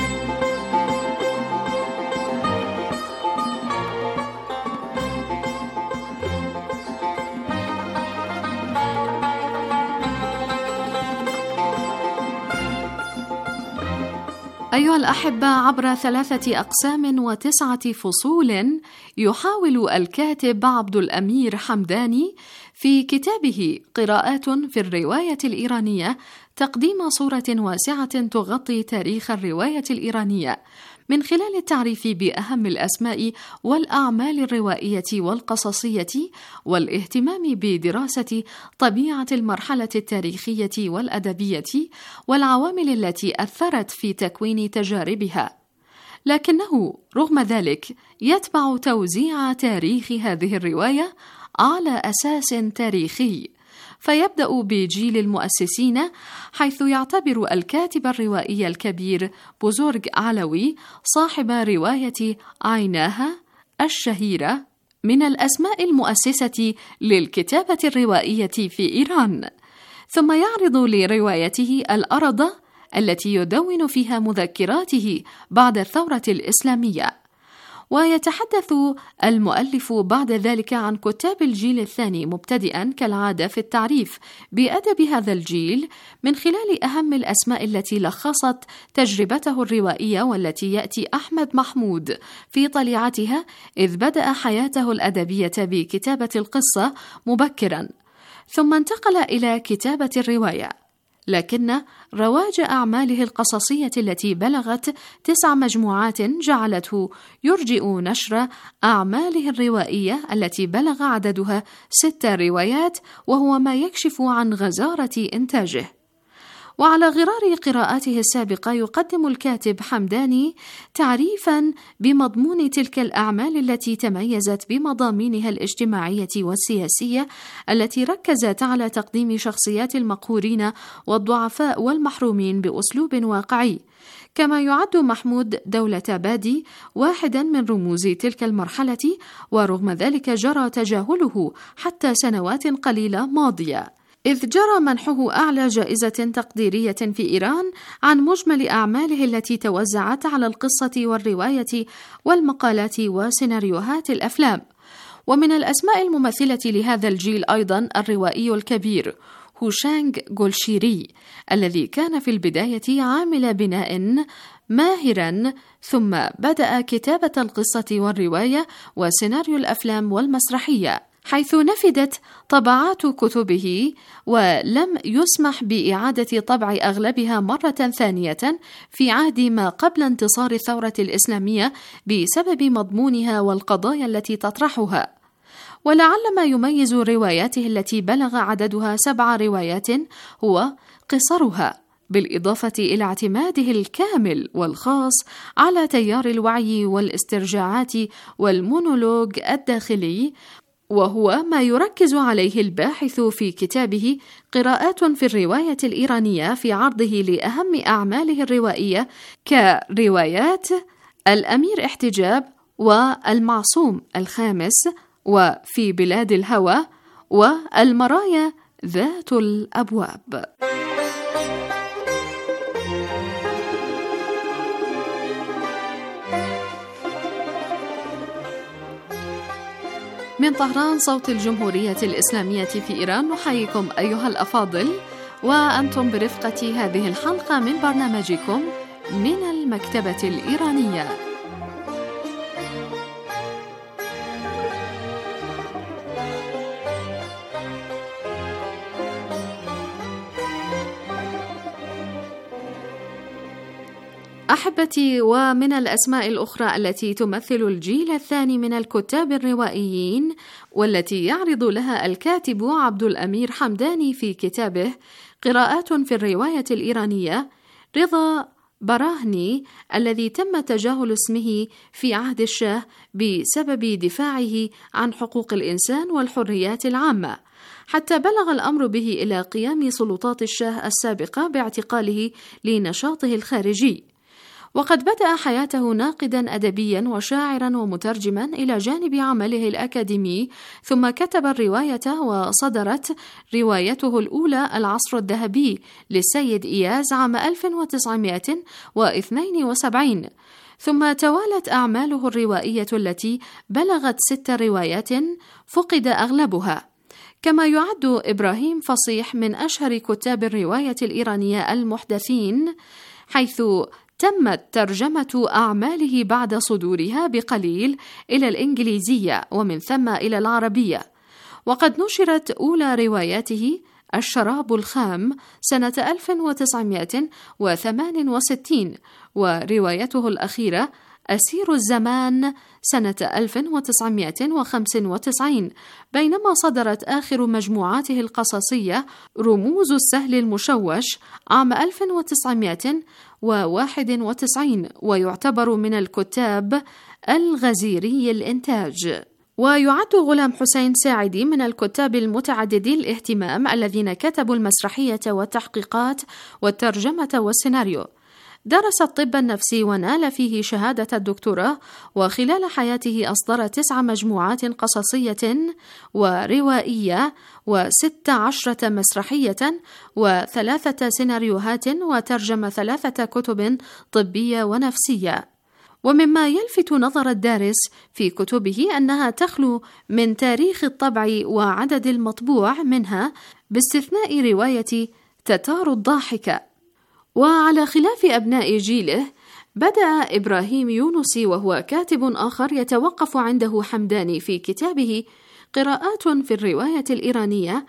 أيها الأحبة، عبر ثلاثة أقسام وتسعة فصول يحاول الكاتب عبد الأمير حمداني في كتابه قراءات في الرواية الإيرانية تقديم صورة واسعة تغطي تاريخ الرواية الإيرانية من خلال التعريف بأهم الأسماء والأعمال الروائية والقصصية، والاهتمام بدراسة طبيعة المرحلة التاريخية والأدبية والعوامل التي أثرت في تكوين تجاربها. لكنه رغم ذلك يتبع توزيع تاريخ هذه الرواية على أساس تاريخي، فيبدأ بجيل المؤسسين، حيث يعتبر الكاتب الروائي الكبير بزرگ علوي صاحب رواية عيناها الشهيرة من الأسماء المؤسسة للكتابة الروائية في إيران، ثم يعرض لروايته الأرض التي يدون فيها مذكراته بعد الثورة الإسلامية. ويتحدث المؤلف بعد ذلك عن كتاب الجيل الثاني، مبتدئا كالعادة في التعريف بأدب هذا الجيل من خلال أهم الأسماء التي لخصت تجربته الروائية، والتي يأتي أحمد محمود في طليعتها، إذ بدأ حياته الأدبية بكتابة القصة مبكرا، ثم انتقل إلى كتابة الرواية. لكن رواج أعماله القصصية التي بلغت تسع مجموعات جعلته يرجئ نشر أعماله الروائية التي بلغ عددها ست روايات، وهو ما يكشف عن غزارة إنتاجه. وعلى غرار قراءاته السابقة يقدم الكاتب حمداني تعريفا بمضمون تلك الأعمال التي تميزت بمضامينها الاجتماعية والسياسية التي ركزت على تقديم شخصيات المقهورين والضعفاء والمحرومين بأسلوب واقعي. كما يعد محمود دولة بادي واحدا من رموز تلك المرحلة، ورغم ذلك جرى تجاهله حتى سنوات قليلة ماضية، إذ جرى منحه أعلى جائزة تقديرية في إيران عن مجمل أعماله التي توزعت على القصة والرواية والمقالات وسيناريوهات الأفلام. ومن الأسماء الممثلة لهذا الجيل أيضا الروائي الكبير هوشانغ غولشيري، الذي كان في البداية عامل بناء ماهرا، ثم بدأ كتابة القصة والرواية وسيناريو الأفلام والمسرحية، حيث نفدت طبعات كتبه ولم يسمح بإعادة طبع أغلبها مرة ثانية في عهد ما قبل انتصار الثورة الإسلامية بسبب مضمونها والقضايا التي تطرحها. ولعل ما يميز رواياته التي بلغ عددها سبع روايات هو قصرها، بالإضافة إلى اعتماده الكامل والخاص على تيار الوعي والاسترجاعات والمونولوج الداخلي، وهو ما يركز عليه الباحث في كتابه قراءات في الرواية الإيرانية في عرضه لأهم أعماله الروائية كروايات الأمير احتجاب والمعصوم الخامس وفي بلاد الهوى والمرايا ذات الأبواب. من طهران صوت الجمهورية الإسلامية في إيران، نحييكم أيها الأفاضل، وأنتم برفقة هذه الحلقة من برنامجكم من المكتبة الإيرانية. أحبتي، ومن الأسماء الأخرى التي تمثل الجيل الثاني من الكتاب الروائيين والتي يعرض لها الكاتب عبد الأمير حمداني في كتابه قراءات في الرواية الإيرانية رضا براهني، الذي تم تجاهل اسمه في عهد الشاه بسبب دفاعه عن حقوق الإنسان والحريات العامة، حتى بلغ الأمر به إلى قيام سلطات الشاه السابقة باعتقاله لنشاطه الخارجي. وقد بدأ حياته ناقدا أدبيا وشاعرا ومترجما إلى جانب عمله الأكاديمي، ثم كتب الرواية وصدرت روايته الأولى العصر الذهبي للسيد إياز عام ألف وتسعمائة واثنين وسبعين، ثم توالت أعماله الروائية التي بلغت ست روايات فقد أغلبها. كما يعد إبراهيم فصيح من أشهر كتاب الرواية الإيرانية المحدثين، حيث تمت ترجمة أعماله بعد صدورها بقليل إلى الإنجليزية ومن ثم إلى العربية. وقد نشرت أولى رواياته الشراب الخام سنة ألف وتسعمائة وثمانية وستين، وروايته الأخيرة أسير الزمان سنة ألف وتسعمائة وخمسة وتسعين، بينما صدرت آخر مجموعاته القصصية رموز السهل المشوش عام ألف وتسعمائة وواحد وتسعين، ويعتبر من الكتاب الغزيري الإنتاج. ويعد غلام حسين ساعدي من الكتاب المتعددي الاهتمام الذين كتبوا المسرحية والتحقيقات والترجمة والسيناريو. درس الطب النفسي ونال فيه شهادة الدكتوراه، وخلال حياته أصدر تسع مجموعات قصصية وروائية وست عشرة مسرحية وثلاثة سيناريوهات، وترجم ثلاثة كتب طبية ونفسية. ومما يلفت نظر الدارس في كتبه أنها تخلو من تاريخ الطبع وعدد المطبوع منها، باستثناء رواية تتار الضاحكة. وعلى خلاف أبناء جيله، بدأ إبراهيم يونسي وهو كاتب آخر يتوقف عنده حمداني في كتابه قراءات في الرواية الإيرانية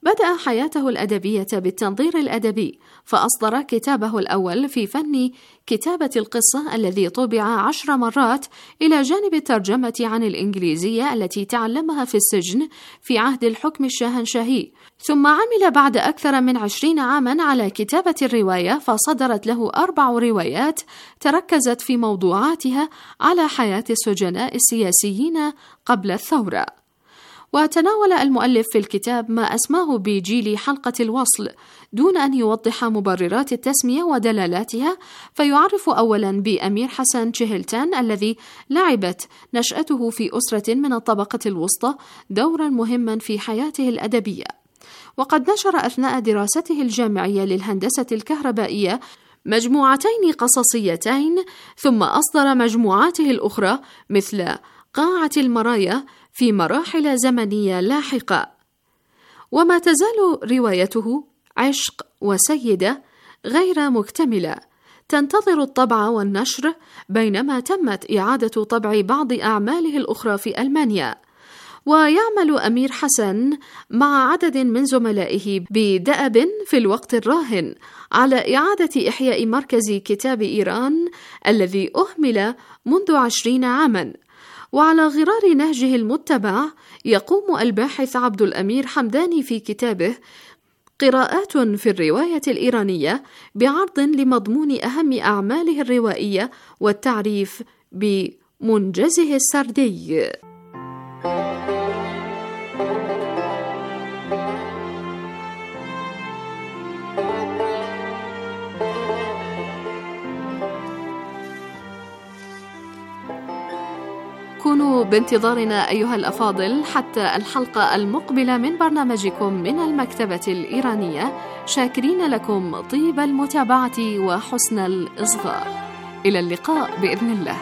بدأ حياته الأدبية بالتنظير الأدبي، فأصدر كتابه الأول في فن كتابة القصة الذي طبع عشر مرات، إلى جانب الترجمة عن الإنجليزية التي تعلمها في السجن في عهد الحكم الشاهنشاهي. ثم عمل بعد أكثر من عشرين عاما على كتابة الرواية، فصدرت له أربع روايات تركزت في موضوعاتها على حياة السجناء السياسيين قبل الثورة. وتناول المؤلف في الكتاب ما أسماه بجيل حلقة الوصل، دون أن يوضح مبررات التسمية ودلالاتها، فيعرف أولا بأمير حسن تشيهلتون الذي لعبت نشأته في أسرة من الطبقة الوسطى دورا مهما في حياته الأدبية. وقد نشر أثناء دراسته الجامعية للهندسة الكهربائية مجموعتين قصصيتين، ثم أصدر مجموعاته الأخرى مثل قاعة المرايا في مراحل زمنية لاحقة. وما تزال روايته عشق وسيدة غير مكتملة، تنتظر الطبع والنشر، بينما تمت إعادة طبع بعض أعماله الأخرى في ألمانيا. ويعمل أمير حسن مع عدد من زملائه بدأب في الوقت الراهن على إعادة إحياء مركز كتاب إيران الذي أهمل منذ عشرين عاما. وعلى غرار نهجه المتبع يقوم الباحث عبد الأمير حمداني في كتابه قراءات في الرواية الإيرانية بعرض لمضمون أهم أعماله الروائية والتعريف بمنجزه السردي. كونوا بانتظارنا أيها الأفاضل حتى الحلقة المقبلة من برنامجكم من المكتبة الإيرانية، شاكرين لكم طيب المتابعة وحسن الإصغاء. إلى اللقاء بإذن الله.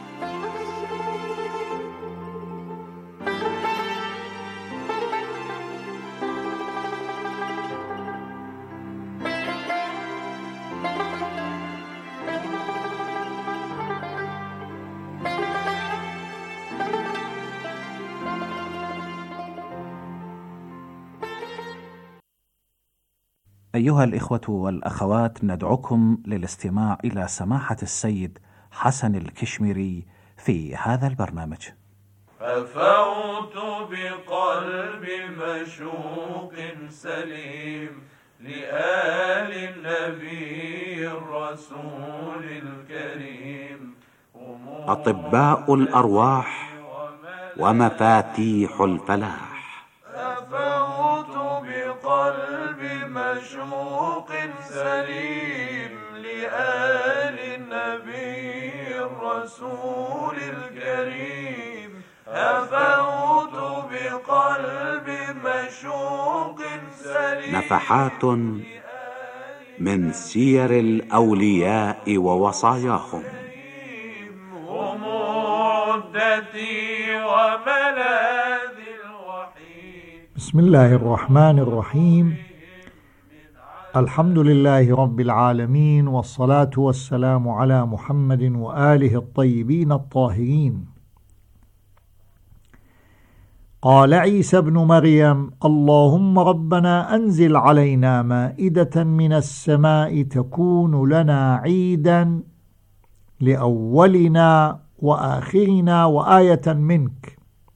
أيها الإخوة والأخوات، ندعوكم للاستماع إلى سماحة السيد حسن الكشميري في هذا البرنامج. ففوت بقلب مشوق سليم لآل النبي الرسول الكريم، أطباء الأرواح ومفاتيح الفلاح. ففوت بقلب مشوق سليم لآل النبي الرسول الكريم، أفوت بقلب مشوق سليم. نفحات من سير الأولياء ووصاياهم، هم عدتي وملاذي الوحيد. بسم الله الرحمن الرحيم. الحمد لله رب العالمين، والصلاة والسلام على محمد وآله الطيبين الطاهرين. قال عيسى ابن مريم: اللهم ربنا أنزل علينا مائدة من السماء تكون لنا عيدا لأولنا وآخرنا وآية منك.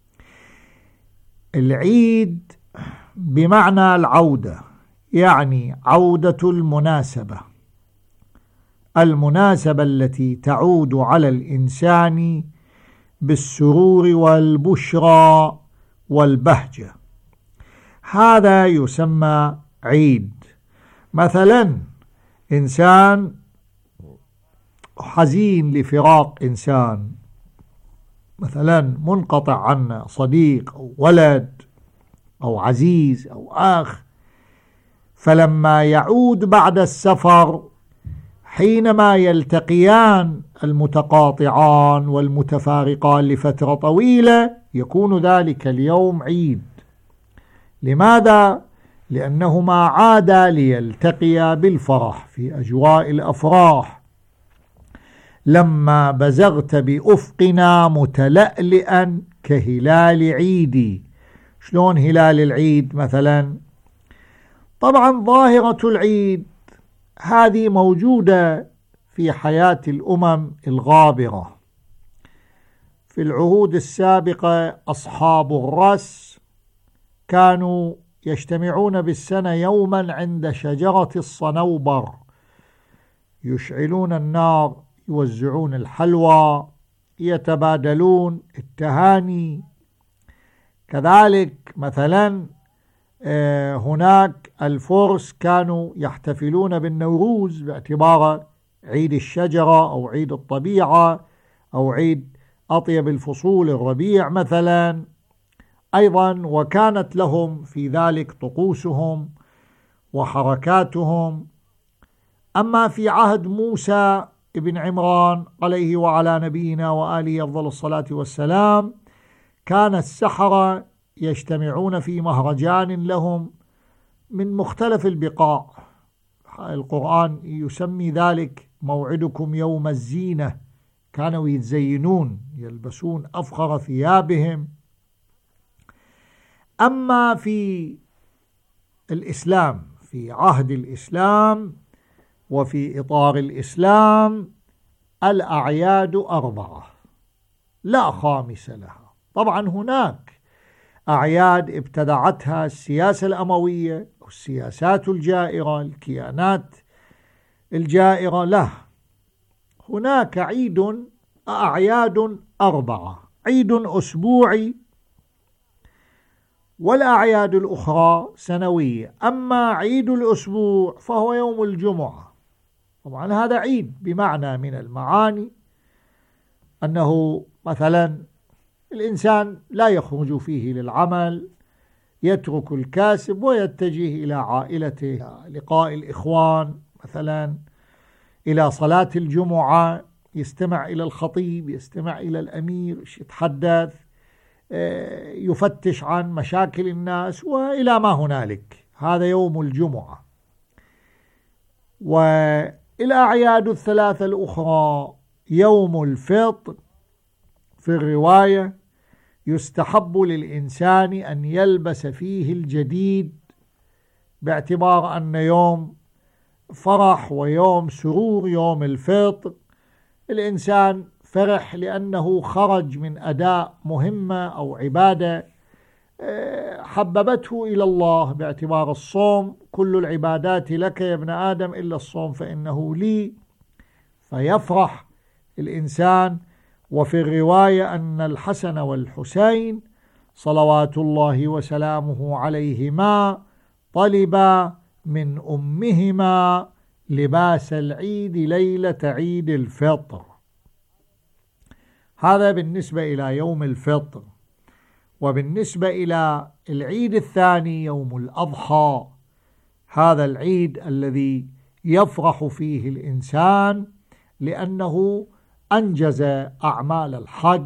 العيد بمعنى العودة، يعني عودة المناسبة، المناسبة التي تعود على الإنسان بالسرور والبشرى والبهجة، هذا يسمى عيد. مثلا إنسان حزين لفراق إنسان، مثلا منقطع عنا صديق أو ولد أو عزيز أو أخ، فلما يعود بعد السفر حينما يلتقيان المتقاطعان والمتفارقان لفترة طويلة يكون ذلك اليوم عيد. لماذا؟ لأنهما عادا ليلتقيا بالفرح في أجواء الأفراح. لما بزغت بأفقنا متلألئا كهلال عيدي. شلون هلال العيد؟ مثلا طبعا ظاهرة العيد هذه موجودة في حياة الأمم الغابرة. في العهود السابقة أصحاب الرأس كانوا يجتمعون بالسنة يوما عند شجرة الصنوبر، يشعلون النار، يوزعون الحلوى، يتبادلون التهاني. كذلك مثلا هناك الفرس كانوا يحتفلون بالنوروز باعتباره عيد الشجرة أو عيد الطبيعة أو عيد أطيب الفصول الربيع مثلا أيضا، وكانت لهم في ذلك طقوسهم وحركاتهم. أما في عهد موسى ابن عمران عليه وعلى نبينا وآله أفضل الصلاة والسلام كان السحرة يجتمعون في مهرجان لهم من مختلف البقاع. القرآن يسمي ذلك موعدكم يوم الزينة، كانوا يتزينون يلبسون أفخر ثيابهم. أما في الإسلام، في عهد الإسلام وفي إطار الإسلام، الأعياد أربعة لا خامس لها. طبعا هناك أعياد ابتدعتها السياسة الأموية أو السياسات الجائرة، الكيانات الجائرة. له هناك عيد أعياد أربعة، عيد أسبوعي والأعياد الأخرى سنوية. أما عيد الأسبوع فهو يوم الجمعة. طبعا هذا عيد بمعنى من المعاني أنه مثلا الإنسان لا يخرج فيه للعمل، يترك الكاسب ويتجه إلى عائلته، لقاء الإخوان مثلا، إلى صلاة الجمعة، يستمع إلى الخطيب، يستمع إلى الأمير، يتحدث، يفتش عن مشاكل الناس وإلى ما هنالك. هذا يوم الجمعة. والأعياد الثلاثة الأخرى يوم الفطر، في الرواية يستحب للإنسان أن يلبس فيه الجديد باعتبار أن يوم فرح ويوم سرور يوم الفطر. الإنسان فرح لأنه خرج من أداء مهمة أو عبادة حببته إلى الله باعتبار الصوم. كل العبادات لك يا ابن آدم إلا الصوم فإنه لي، فيفرح الإنسان. وفي الرواية أن الحسن والحسين صلوات الله وسلامه عليهما طلبا من أمهما لباس العيد ليلة عيد الفطر. هذا بالنسبة إلى يوم الفطر. وبالنسبة إلى العيد الثاني يوم الأضحى، هذا العيد الذي يفرح فيه الإنسان لأنه أنجز أعمال الحج.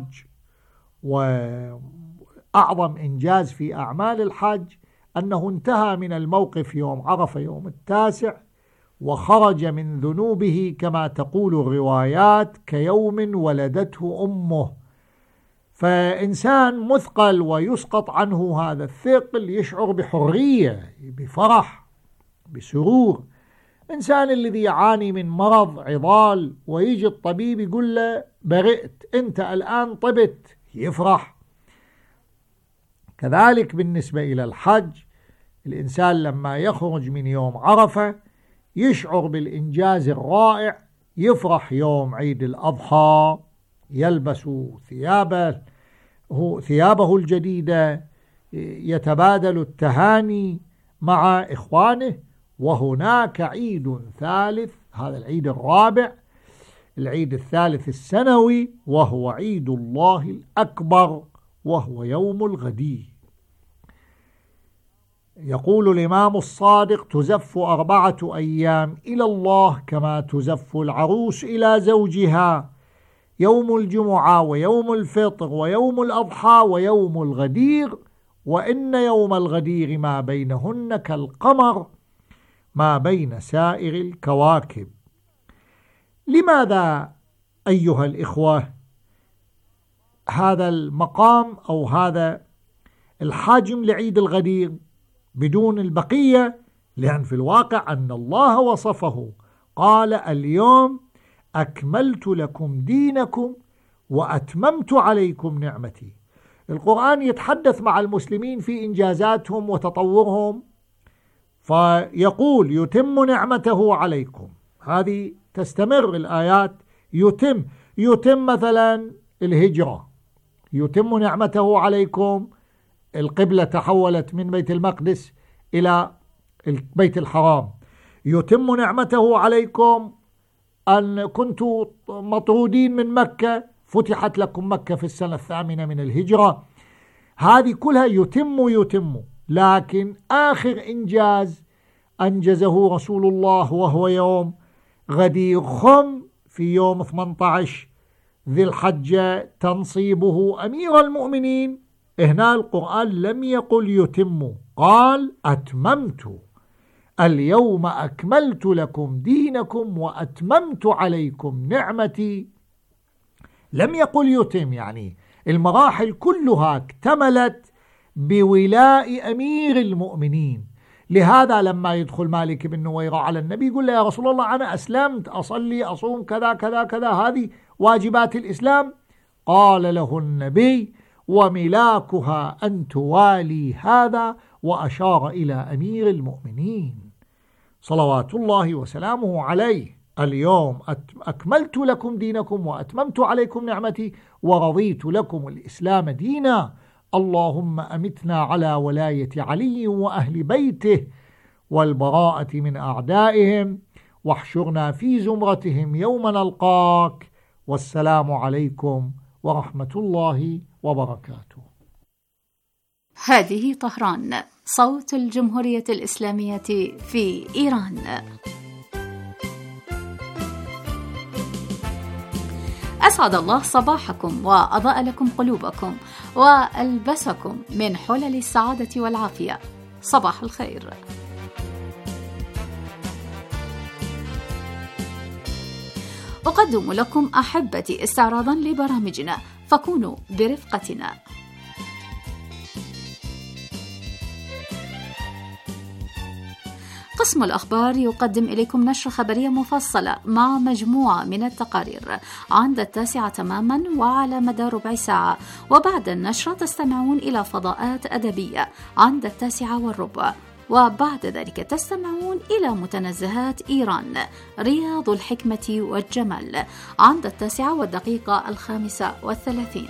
وأعظم إنجاز في أعمال الحج أنه انتهى من الموقف يوم عرفة يوم التاسع، وخرج من ذنوبه كما تقول الروايات كيوم ولدته أمه. فإنسان مثقل ويسقط عنه هذا الثقل يشعر بحرية، بفرح، بسرور. إنسان الذي يعاني من مرض عضال ويجي الطبيب يقول له برئت، أنت الآن طبت، يفرح. كذلك بالنسبة إلى الحج، الإنسان لما يخرج من يوم عرفة يشعر بالإنجاز الرائع، يفرح يوم عيد الأضحى، يلبس ثيابه ثيابه الجديدة، يتبادل التهاني مع إخوانه. وهناك عيد ثالث، هذا العيد الرابع، العيد الثالث السنوي، وهو عيد الله الأكبر، وهو يوم الغدير. يقول الإمام الصادق: تزف أربعة أيام إلى الله كما تزف العروس إلى زوجها، يوم الجمعة ويوم الفطر ويوم الأضحى ويوم الغدير، وإن يوم الغدير ما بينهن كالقمر ما بين سائر الكواكب. لماذا أيها الإخوة هذا المقام أو هذا الحجم لعيد الغدير بدون البقية؟ لأن في الواقع أن الله وصفه، قال اليوم أكملت لكم دينكم وأتممت عليكم نعمتي. القرآن يتحدث مع المسلمين في إنجازاتهم وتطورهم، فيقول يتم نعمته عليكم، هذه تستمر الآيات، يتم يتم مثلا الهجرة، يتم نعمته عليكم، القبلة تحولت من بيت المقدس إلى البيت الحرام، يتم نعمته عليكم أن كنتم مطرودين من مكة فتحت لكم مكة في السنة الثامنة من الهجرة. هذه كلها يتم يتم لكن آخر إنجاز أنجزه رسول الله وهو يوم غدير خم في يوم ثمانية عشر ذي الحجة تنصيبه أمير المؤمنين. هنا القرآن لم يقل يتم، قال أتممت، اليوم أكملت لكم دينكم وأتممت عليكم نعمتي. لم يقل يتم، يعني المراحل كلها اكتملت بولاء أمير المؤمنين. لهذا لما يدخل مالك بن نويرة على النبي يقول له يا رسول الله أنا أسلمت، أصلي أصوم كذا كذا كذا، هذه واجبات الإسلام. قال له النبي وملاكها أن توالي هذا، وأشار إلى أمير المؤمنين صلوات الله وسلامه عليه. اليوم أكملت لكم دينكم وأتممت عليكم نعمتي ورضيت لكم الإسلام دينا. اللهم أمتنا على ولاية علي وأهل بيته والبراءة من أعدائهم، واحشرنا في زمرتهم يوم نلقاك، والسلام عليكم ورحمة الله وبركاته. هذه طهران، صوت الجمهورية الإسلامية في إيران. أسعد الله صباحكم وأضاء لكم قلوبكم وألبسكم من حلل السعادة والعافية. صباح الخير. أقدم لكم أحبتي استعراضا لبرامجنا، فكونوا برفقتنا. قسم الأخبار يقدم إليكم نشرة خبرية مفصلة مع مجموعة من التقارير عند التاسعة تماما وعلى مدى ربع ساعة، وبعد النشرة تستمعون إلى فضاءات أدبية عند التاسعة والربع، وبعد ذلك تستمعون إلى متنزهات إيران رياض الحكمة والجمال عند التاسعة والدقيقة الخامسة والثلاثين.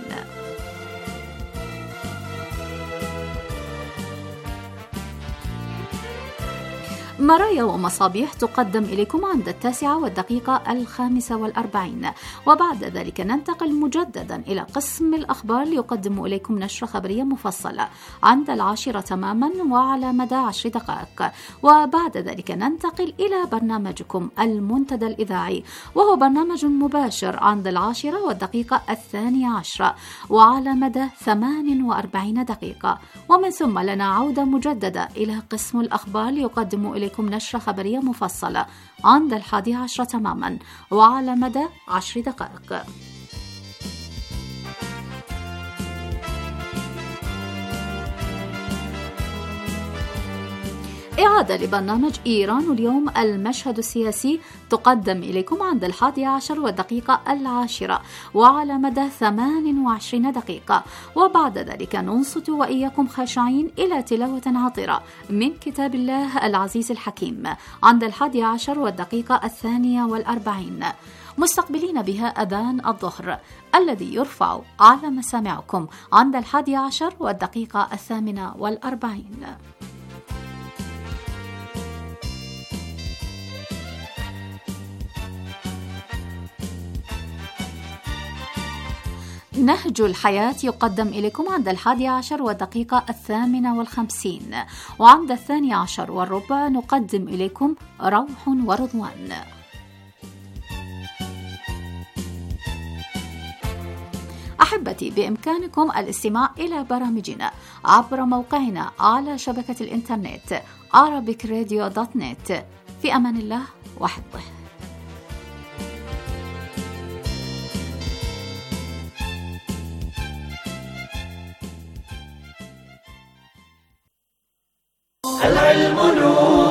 مرايا ومصابيح تقدم إليكم عند التاسعة والدقيقة الخامسة والأربعين، وبعد ذلك ننتقل مجددا إلى قسم الأخبار ليقدم إليكم نشرة خبرية مفصلة عند العاشرة تماما وعلى مدى عشر دقائق، وبعد ذلك ننتقل إلى برنامجكم المنتدى الإذاعي، وهو برنامج مباشر عند العاشرة والدقيقة الثانية عشرة وعلى مدى ثمان وأربعين دقيقة، ومن ثم لنا عودة مجددة إلى قسم الأخبار ليقدم إليكم لكم نشرة خبرية مفصلة عند الحادي عشر تماما وعلى مدى عشر دقائق. إعادة لبرنامج إيران اليوم المشهد السياسي تقدم إليكم عند الحادي عشر والدقيقة العاشرة وعلى مدى ثمان وعشرين دقيقة، وبعد ذلك ننصت وإياكم خاشعين إلى تلاوة عطرة من كتاب الله العزيز الحكيم عند الحادي عشر والدقيقة الثانية والأربعين، مستقبلين بها أذان الظهر الذي يرفع على مسامعكم عند الحادي عشر والدقيقة الثامنة والأربعين. نهج الحياة يقدم إليكم عند الحادي عشر والدقيقة الثامنة والخمسين، وعند الثاني عشر والربع نقدم إليكم روح ورضوان. أحبتي، بإمكانكم الاستماع إلى برامجنا عبر موقعنا على شبكة الإنترنت arabic radio dot net. في أمان الله وحفظه. العلم نور